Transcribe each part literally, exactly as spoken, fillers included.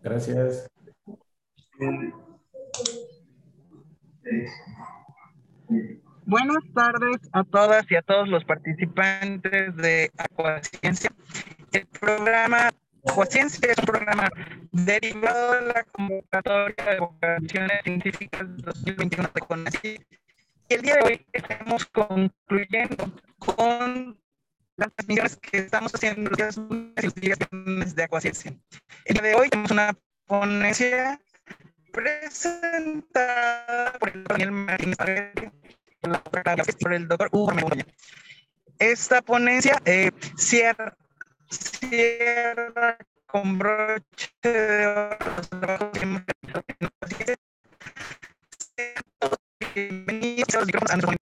Gracias. Buenas tardes a todas y a todos los participantes de Aquaciencia. El programa Aquaciencia es un programa derivado de la convocatoria de vocaciones científicas dos mil veintiuno de CONACYT. Y el día de hoy estamos concluyendo con las transmisiones que estamos haciendo los días lunes y los días viernes de Aquaciencia. El día de hoy tenemos una ponencia presentada por el doctor Daniel Martínez Paredes, por el doctor Hugo Montoya. Esta ponencia eh, cierra, cierra con broche de oro los trabajos que hemos hecho. Bienvenidos a los micrófonos.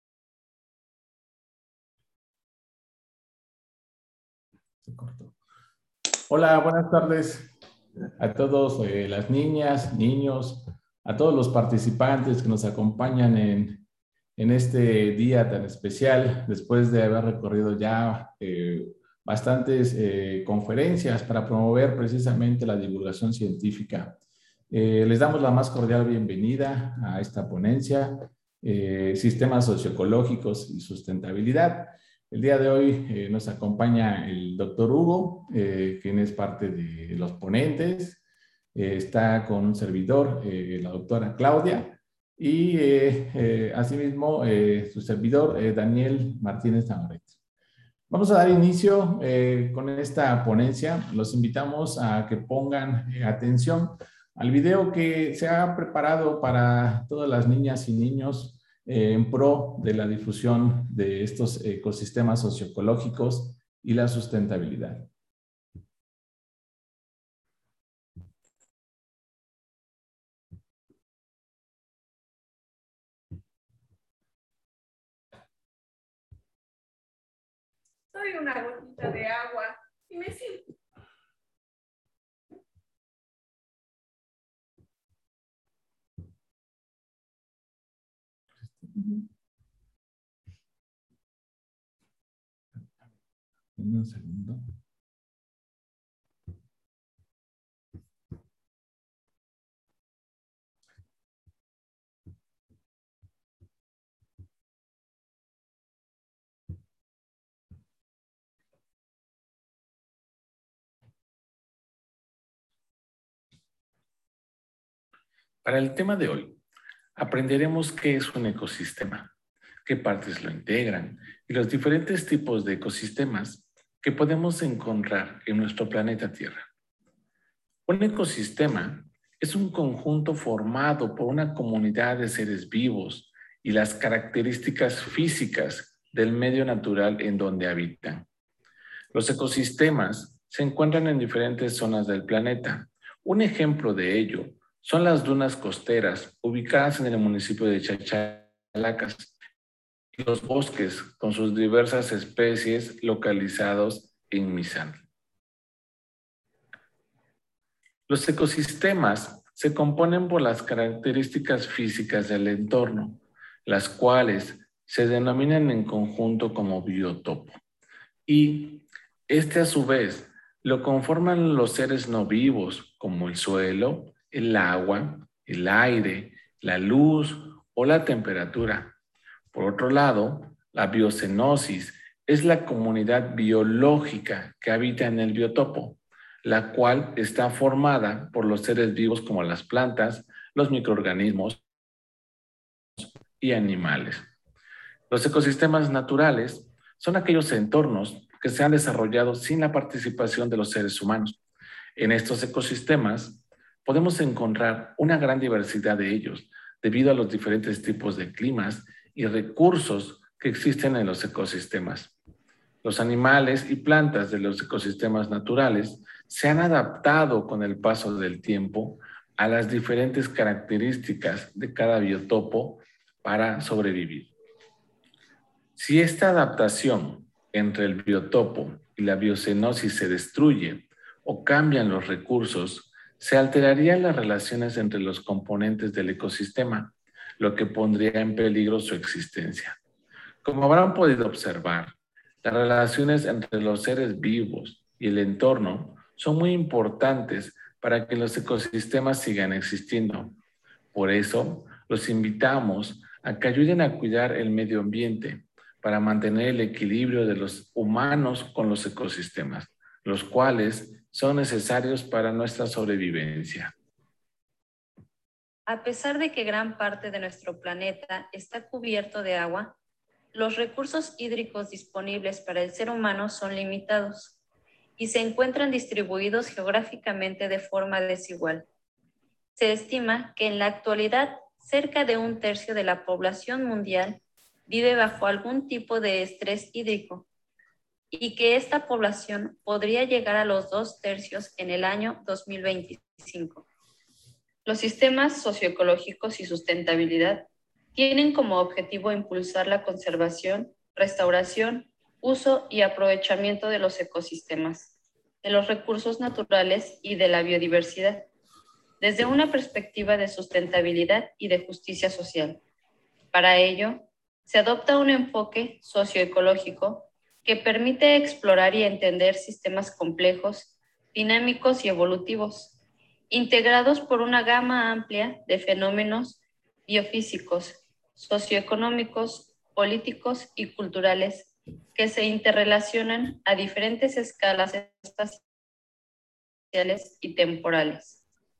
Hola, buenas tardes a todos, eh, las niñas, niños, a todos los participantes que nos acompañan en, en este día tan especial, después de haber recorrido ya eh, bastantes eh, conferencias para promover precisamente la divulgación científica. Eh, les damos la más cordial bienvenida a esta ponencia, eh, Sistemas Socioecológicos y Sustentabilidad. El día de hoy eh, nos acompaña el doctor Hugo, eh, quien es parte de los ponentes. Eh, está con un servidor, eh, la doctora Claudia, y eh, eh, asimismo eh, su servidor, eh, Daniel Martínez Navarrete. Vamos a dar inicio eh, con esta ponencia. Los invitamos a que pongan eh, atención al video que se ha preparado para todas las niñas y niños eh, en pro de la difusión de estos ecosistemas socioecológicos y la sustentabilidad. Soy una gotita de agua y me siento. Un segundo. Para el tema de hoy, aprenderemos qué es un ecosistema, qué partes lo integran y los diferentes tipos de ecosistemas que podemos encontrar en nuestro planeta Tierra. Un ecosistema es un conjunto formado por una comunidad de seres vivos y las características físicas del medio natural en donde habitan. Los ecosistemas se encuentran en diferentes zonas del planeta. Un ejemplo de ello son las dunas costeras ubicadas en el municipio de Chachalacas y los bosques con sus diversas especies localizados en Misán. Los ecosistemas se componen por las características físicas del entorno, las cuales se denominan en conjunto como biotopo. Y este a su vez lo conforman los seres no vivos como el suelo, el agua, el aire, la luz o la temperatura. Por otro lado, la biocenosis es la comunidad biológica que habita en el biotopo, la cual está formada por los seres vivos como las plantas, los microorganismos y animales. Los ecosistemas naturales son aquellos entornos que se han desarrollado sin la participación de los seres humanos. En estos ecosistemas podemos encontrar una gran diversidad de ellos debido a los diferentes tipos de climas y recursos que existen en los ecosistemas. Los animales y plantas de los ecosistemas naturales se han adaptado con el paso del tiempo a las diferentes características de cada biotopo para sobrevivir. Si esta adaptación entre el biotopo y la biocenosis se destruye o cambian los recursos, se alterarían las relaciones entre los componentes del ecosistema, lo que pondría en peligro su existencia. Como habrán podido observar, las relaciones entre los seres vivos y el entorno son muy importantes para que los ecosistemas sigan existiendo. Por eso, los invitamos a que ayuden a cuidar el medio ambiente para mantener el equilibrio de los humanos con los ecosistemas, los cuales son necesarios para nuestra sobrevivencia. A pesar de que gran parte de nuestro planeta está cubierto de agua, los recursos hídricos disponibles para el ser humano son limitados y se encuentran distribuidos geográficamente de forma desigual. Se estima que en la actualidad cerca de un tercio de la población mundial vive bajo algún tipo de estrés hídrico y que esta población podría llegar a los dos tercios en el año dos mil veinticinco. Los sistemas socioecológicos y sustentabilidad tienen como objetivo impulsar la conservación, restauración, uso y aprovechamiento de los ecosistemas, de los recursos naturales y de la biodiversidad, desde una perspectiva de sustentabilidad y de justicia social. Para ello, se adopta un enfoque socioecológico que permite explorar y entender sistemas complejos, dinámicos y evolutivos, integrados por una gama amplia de fenómenos biofísicos, socioeconómicos, políticos y culturales que se interrelacionan a diferentes escalas espaciales y temporales.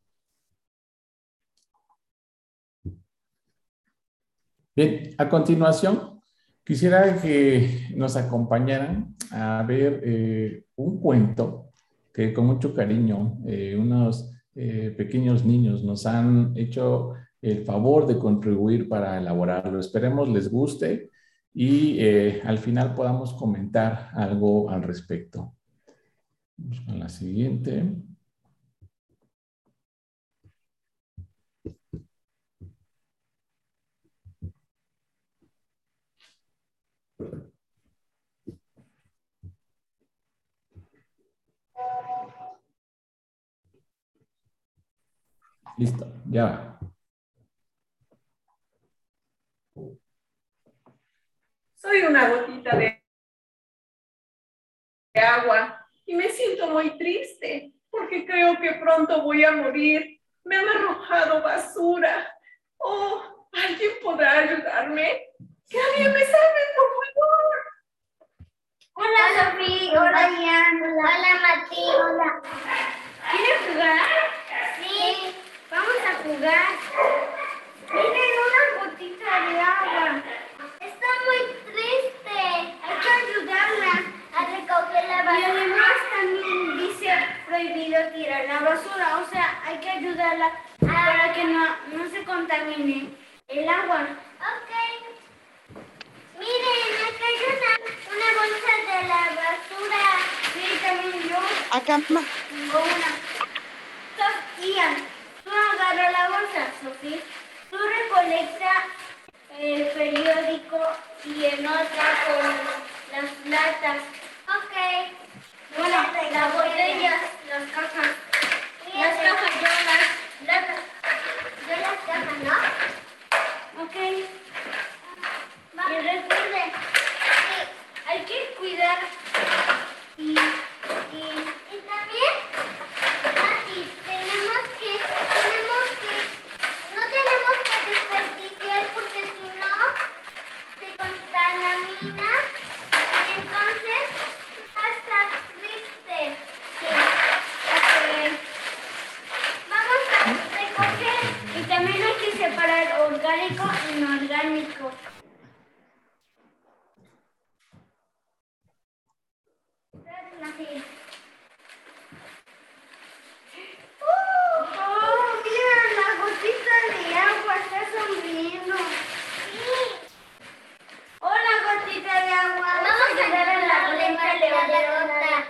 Bien, a continuación, quisiera que nos acompañaran a ver eh, un cuento que con mucho cariño eh, unos eh, pequeños niños nos han hecho el favor de contribuir para elaborarlo. Esperemos les guste y eh, al final podamos comentar algo al respecto. Vamos con la siguiente. Listo, ya va. Soy una gotita de agua y me siento muy triste porque creo que pronto voy a morir. Me han arrojado basura. Oh, ¿alguien podrá ayudarme? ¡Que alguien me salve, por favor! Hola, Sofía. Hola, Ian. Hola, Mati. Hola. ¿Quieres jugar? Sí. Vamos a jugar. Miren, una gotita de agua. Está muy triste. Hay que ayudarla a recoger la basura. Y además también dice prohibido tirar la basura. O sea, hay que ayudarla ah. para que no, no se contamine el agua. Ok. Miren, acá hay una, una bolsa de la basura. Sí, también yo. Acá. Tengo una. So, Ian, tú agarra la bolsa, Sofía. Tú recolecta el periódico y en otra con las latas. Ok. Bueno, las botellas, las cajas. Las cajas, yo las latas. Yo las cajas, ¿no? Ok. Y recuerde, sí, hay que cuidar y, y, y también, Mati, tenemos que, tenemos que, no tenemos que desperdiciar porque si no, se contamina y entonces vas a estar triste. Sí, ok. Vamos a recoger y también hay que separar orgánico y no orgánico. ¡Oh, mira! La gotita de agua está sonriendo. Sí. Hola, gotita de agua. Vamos a ayudar a la lenta levantarota.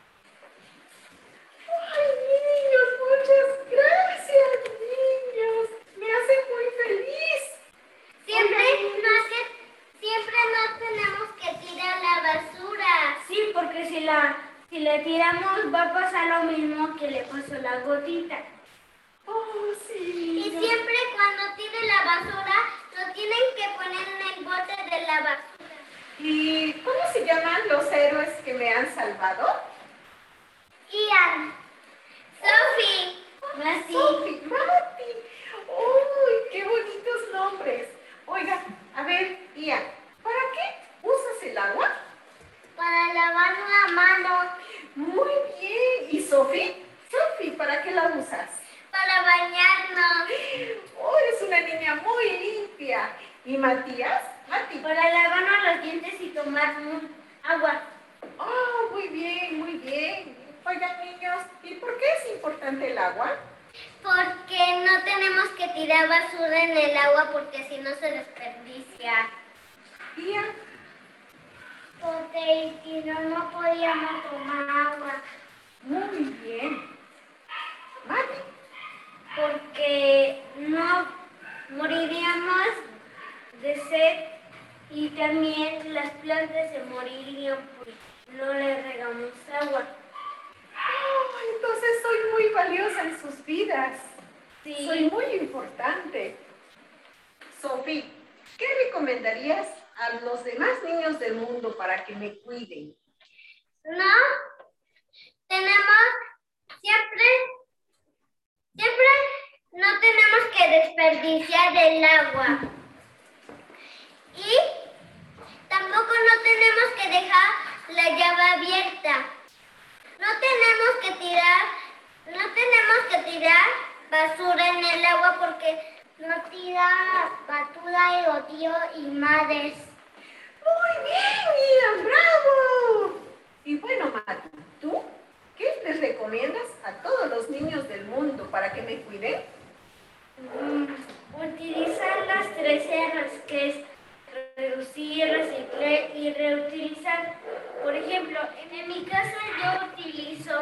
¡Ay, niños! ¡Muchas gracias, niños! ¡Me hacen muy feliz! Siempre no, que, siempre no tenemos que tirar la basura. Sí, porque si la... Si le tiramos va a pasar lo mismo que le pasó a la gotita. ¡Oh, sí! Y siempre cuando tire la basura, lo tienen que poner en el bote de la basura. ¿Y cómo se llaman los héroes que me han salvado? Ian, Sophie, Mati. Sofi, Mati. ¡Uy, qué bonitos nombres! Oiga, a ver, Ia, ¿para qué usas el agua? Para lavar la mano. Muy bien. ¿Y Sofi? Sofi, ¿para qué la usas? Para bañarnos. Oh, eres una niña muy limpia. ¿Y Matías? Mati. Para lavarnos los dientes y tomar agua. Oh, muy bien, muy bien. Oigan, niños, ¿y por qué es importante el agua? Porque no tenemos que tirar basura en el agua porque si no se desperdicia. Tía. Porque si no, no podíamos tomar agua. Muy bien. Mati. Porque no moriríamos de sed y también las plantas se morirían porque no le regamos agua. Oh, entonces soy muy valiosa en sus vidas. Sí. Soy muy importante. Sofi, ¿qué recomendarías a los demás niños del mundo para que me cuiden? No, tenemos siempre, siempre no tenemos que desperdiciar el agua. Y tampoco no tenemos que dejar la llave abierta. No tenemos que tirar, no tenemos que tirar basura en el agua porque no tira basura y odio y mares. Muy bien, Ian, bravo. Y bueno, Mati, ¿tú qué les recomiendas a todos los niños del mundo para que me cuiden? Mm, utilizar las tres R's, que es reducir, reciclar y reutilizar. Por ejemplo, en mi casa yo utilizo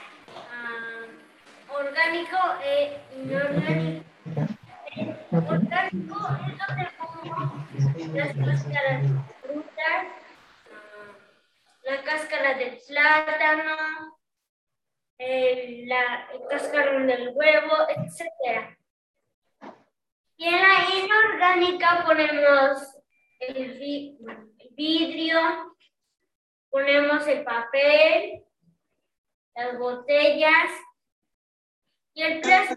uh, orgánico e inorgánico. Orgánico es donde pongo las cáscaras de frutas, uh, la cáscara del plátano, el, la, el cascarón del huevo, etcétera. Y en la inorgánica ponemos el, vi, el vidrio, ponemos el papel, las botellas y el plástico.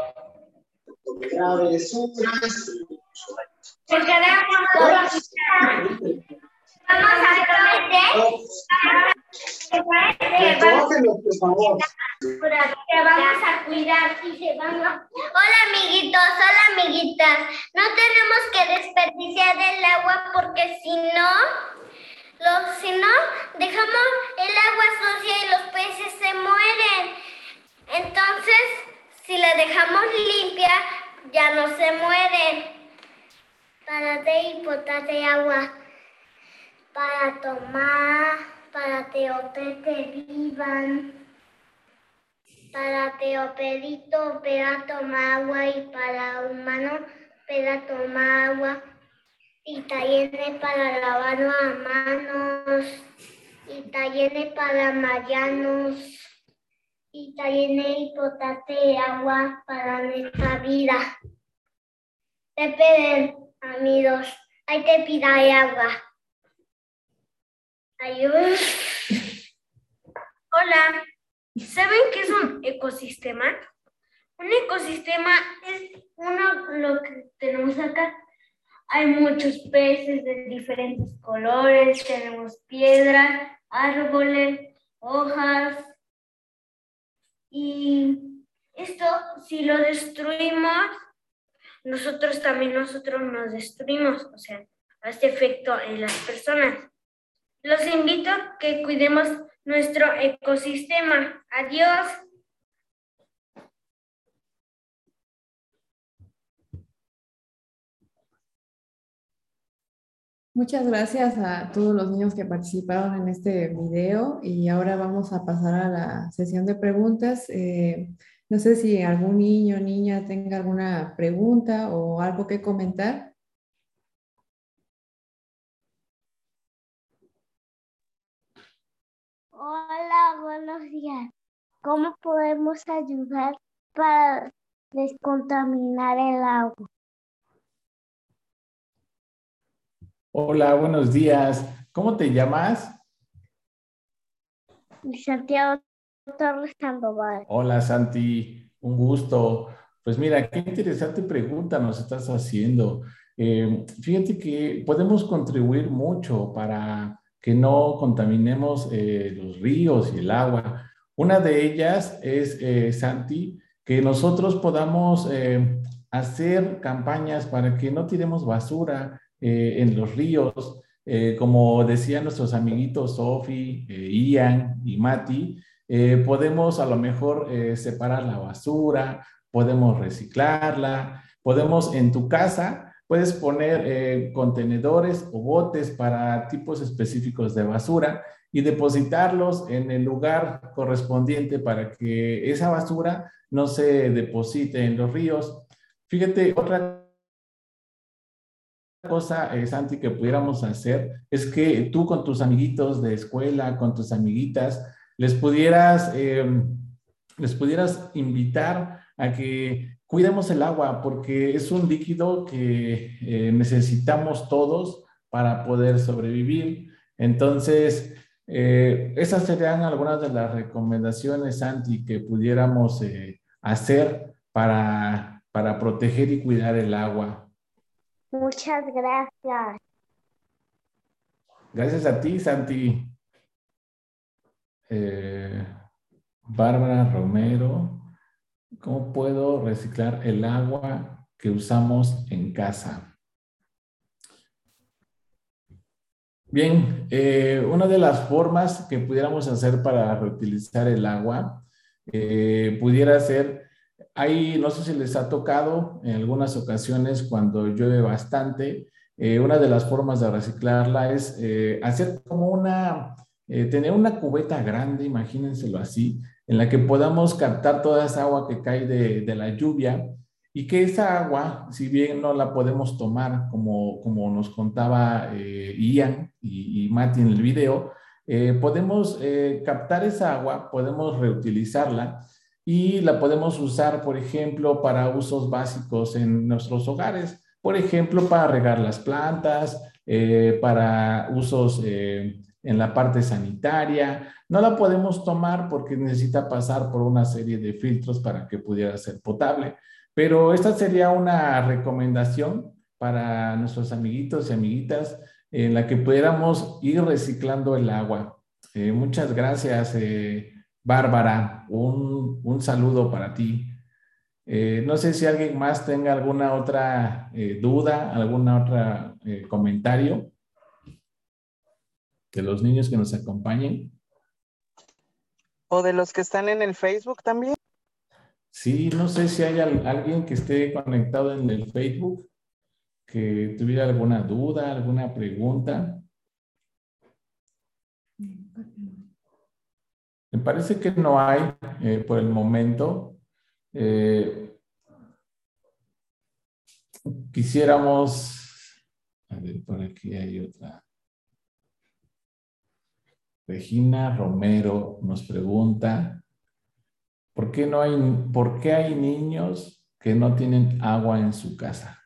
Porque vamos a prometer que vamos a cuidar y se van a... Hola amiguitos, hola amiguitas. No tenemos que desperdiciar el agua porque si no, los, si no, dejamos el agua sucia y los peces se mueren. Entonces, si la dejamos limpia, ya no se mueren. Para te y botate agua. Para tomar, para te o te, te vivan. Para teopedito, para tomar agua y para humano, para tomar agua. Y también para lavar las manos. Y también para mayanos. Y también importante agua para nuestra vida. Te piden, amigos, ahí te pide agua. Ayúdame. Hola. ¿Saben qué es un ecosistema? Un ecosistema es uno lo que tenemos acá. Hay muchos peces de diferentes colores, tenemos piedras, árboles, hojas. Y esto, si lo destruimos, nosotros también nosotros nos destruimos, o sea, hace efecto en las personas. Los invito a que cuidemos nuestro ecosistema. Adiós. Muchas gracias a todos los niños que participaron en este video y ahora vamos a pasar a la sesión de preguntas. Eh, no sé si algún niño o niña tenga alguna pregunta o algo que comentar. Hola, buenos días. ¿Cómo podemos ayudar para descontaminar el agua? Hola, buenos días. ¿Cómo te llamas? Santiago Torres Sandoval. Hola, Santi. Un gusto. Pues mira, qué interesante pregunta nos estás haciendo. Eh, fíjate que podemos contribuir mucho para que no contaminemos eh, los ríos y el agua. Una de ellas es, eh, Santi, que nosotros podamos eh, hacer campañas para que no tiremos basura eh, en los ríos. Eh, como decían nuestros amiguitos Sofi, eh, Ian y Mati, eh, podemos a lo mejor eh, separar la basura, podemos reciclarla, podemos en tu casa, puedes poner eh, contenedores o botes para tipos específicos de basura y depositarlos en el lugar correspondiente para que esa basura no se deposite en los ríos. Fíjate, otra cosa, eh, Santi, que pudiéramos hacer es que tú con tus amiguitos de escuela, con tus amiguitas, les pudieras, eh, les pudieras invitar a que cuidemos el agua, porque es un líquido que eh, necesitamos todos para poder sobrevivir. Entonces, eh, esas serían algunas de las recomendaciones, Santi, que pudiéramos eh, hacer para, para proteger y cuidar el agua. Muchas gracias. Gracias a ti, Santi. Eh, Bárbara Romero, ¿cómo puedo reciclar el agua que usamos en casa? Bien, eh, una de las formas que pudiéramos hacer para reutilizar el agua eh, pudiera ser, hay, no sé si les ha tocado en algunas ocasiones cuando llueve bastante, eh, una de las formas de reciclarla es eh, hacer como una, eh, tener una cubeta grande, imagínenselo así, en la que podamos captar toda esa agua que cae de, de la lluvia y que esa agua, si bien no la podemos tomar como, como nos contaba eh, Ian y, y Mati en el video, eh, podemos eh, captar esa agua, podemos reutilizarla y la podemos usar, por ejemplo, para usos básicos en nuestros hogares. Por ejemplo, para regar las plantas, eh, para usos eh, en la parte sanitaria. No la podemos tomar porque necesita pasar por una serie de filtros para que pudiera ser potable. Pero esta sería una recomendación para nuestros amiguitos y amiguitas en la que pudiéramos ir reciclando el agua. Eh, muchas gracias, eh, Bárbara. Un, un saludo para ti. Eh, no sé si alguien más tenga alguna otra eh, duda, alguna otra eh, comentario de los niños que nos acompañen. O de los que están en el Facebook también. Sí, no sé si hay al, alguien que esté conectado en el Facebook que tuviera alguna duda, alguna pregunta. Me parece que no hay eh, por el momento. Eh, quisiéramos, a ver, por aquí hay otra. Regina Romero nos pregunta, ¿por qué no hay, por qué hay niños que no tienen agua en su casa?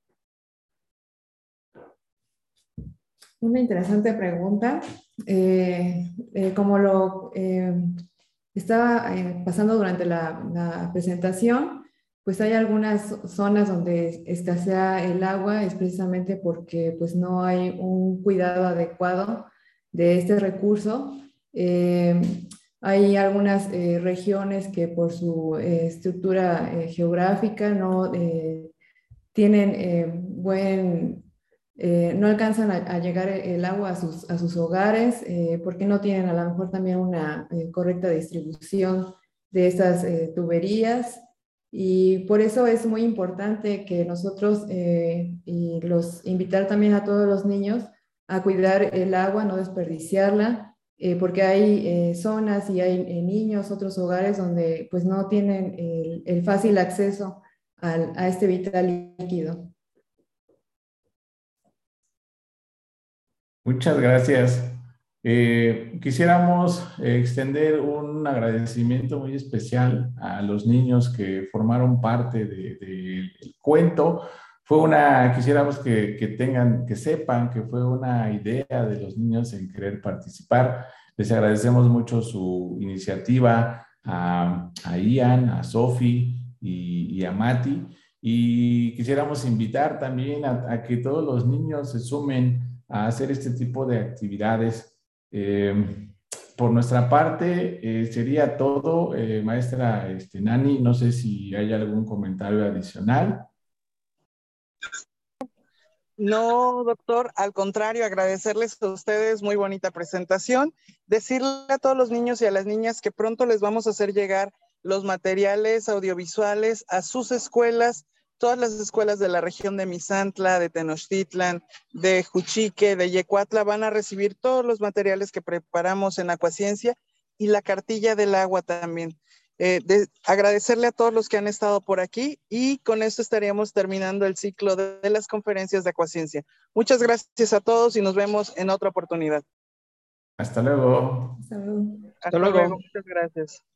Una interesante pregunta. Eh, eh, como lo eh, estaba eh, pasando durante la, la presentación, pues hay algunas zonas donde escasea el agua, es precisamente porque pues no hay un cuidado adecuado de este recurso. Eh, hay algunas eh, regiones que por su eh, estructura eh, geográfica no eh, tienen eh, buen... Eh, no alcanzan a, a llegar el agua a sus, a sus hogares eh, porque no tienen a lo mejor también una eh, correcta distribución de estas eh, tuberías, y por eso es muy importante que nosotros eh, y los invitar también a todos los niños a cuidar el agua, no desperdiciarla, eh, porque hay eh, zonas y hay eh, niños, otros hogares donde pues no tienen el, el fácil acceso al, a este vital líquido. Muchas gracias. Eh, quisiéramos eh, extender un agradecimiento muy especial a los niños que formaron parte del de, de cuento. Fue una, quisiéramos que, que tengan, que sepan que fue una idea de los niños en querer participar. Les agradecemos mucho su iniciativa a, a Ian, a Sofi, y, y a Mati. Y quisiéramos invitar también a, a que todos los niños se sumen a hacer este tipo de actividades. Eh, por nuestra parte, eh, sería todo. Eh, maestra este, Nani, no sé si hay algún comentario adicional. No, doctor, al contrario, agradecerles a ustedes, muy bonita presentación, decirle a todos los niños y a las niñas que pronto les vamos a hacer llegar los materiales audiovisuales a sus escuelas, todas las escuelas de la región de Misantla, de Tenochtitlan, de Juchique, de Yecuatla, van a recibir todos los materiales que preparamos en Acuaciencia y la cartilla del agua también. Eh, de, agradecerle a todos los que han estado por aquí y con esto estaríamos terminando el ciclo de, de las conferencias de Acuaciencia. Muchas gracias a todos y nos vemos en otra oportunidad. Hasta luego. Hasta luego. Hasta, Hasta luego. luego. Muchas gracias.